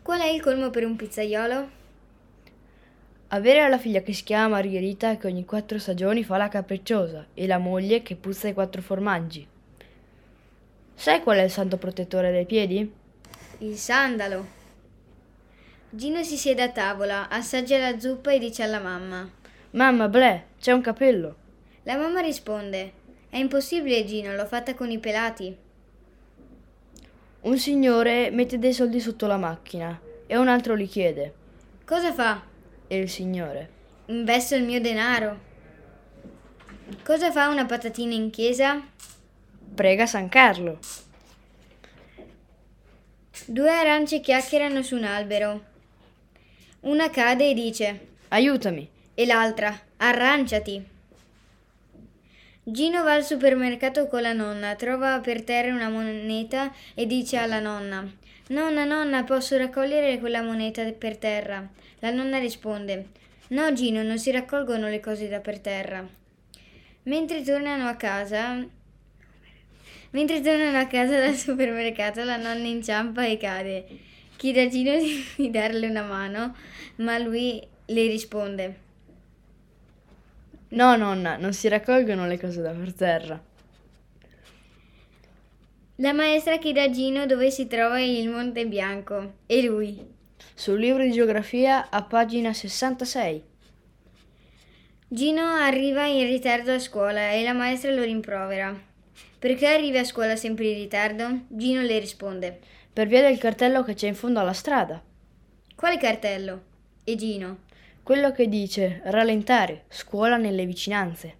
Qual è il colmo per un pizzaiolo? Avere la figlia che si chiama Margherita e che ogni 4 stagioni fa la capricciosa e la moglie che puzza i 4 formaggi. Sai qual è il santo protettore dei piedi? Il sandalo. Gino si siede a tavola, assaggia la zuppa e dice alla mamma. Mamma, bleh, c'è un capello. La mamma risponde. È impossibile, Gino, l'ho fatta con i pelati. Un signore mette dei soldi sotto la macchina e un altro li chiede. Cosa fa? E il signore: Investo il mio denaro. Cosa fa una patatina in chiesa? prega San Carlo. Due arance chiacchierano su un albero. Una cade e dice. Aiutami. E l'altra. Arranciati. Gino va al supermercato con la nonna, trova per terra una moneta e dice alla nonna. Nonna, nonna, posso raccogliere quella moneta per terra? La nonna risponde. No, Gino, non si raccolgono le cose da per terra. Mentre tornano a casa dal supermercato, la nonna inciampa e cade. Chiede a Gino di darle una mano, ma lui le risponde. No, nonna, non si raccolgono le cose da per terra. La maestra chiede a Gino dove si trova il Monte Bianco e lui. Sul libro di geografia a pagina 66. Gino arriva in ritardo a scuola e la maestra lo rimprovera. Perché arrivi a scuola sempre in ritardo? Gino le risponde. Per via del cartello che c'è in fondo alla strada. Quale cartello? E Gino. Quello che dice rallentare, scuola nelle vicinanze.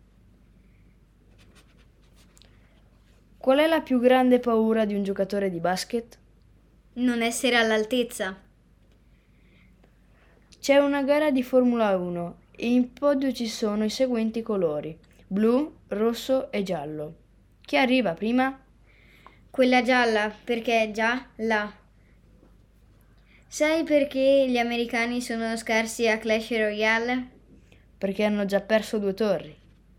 Qual è la più grande paura di un giocatore di basket? Non essere all'altezza. C'è una gara di Formula 1 e in podio ci sono i seguenti colori: blu, rosso e giallo. Chi arriva prima? Quella gialla, perché è già là. Sai perché gli americani sono scarsi a Clash Royale? Perché hanno già perso 2 torri.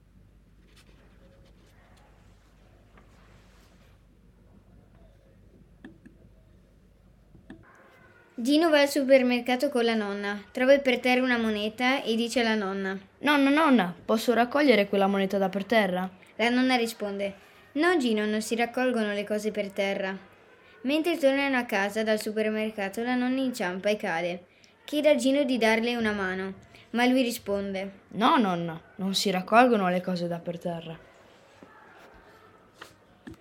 Gino va al supermercato con la nonna, trova per terra una moneta e dice alla nonna. Nonna, nonna, posso raccogliere quella moneta da per terra? La nonna risponde. No, Gino, non si raccolgono le cose per terra. Mentre tornano a casa dal supermercato, la nonna inciampa e cade. Chiede a Gino di darle una mano, ma lui risponde. No, nonna, non si raccolgono le cose da per terra.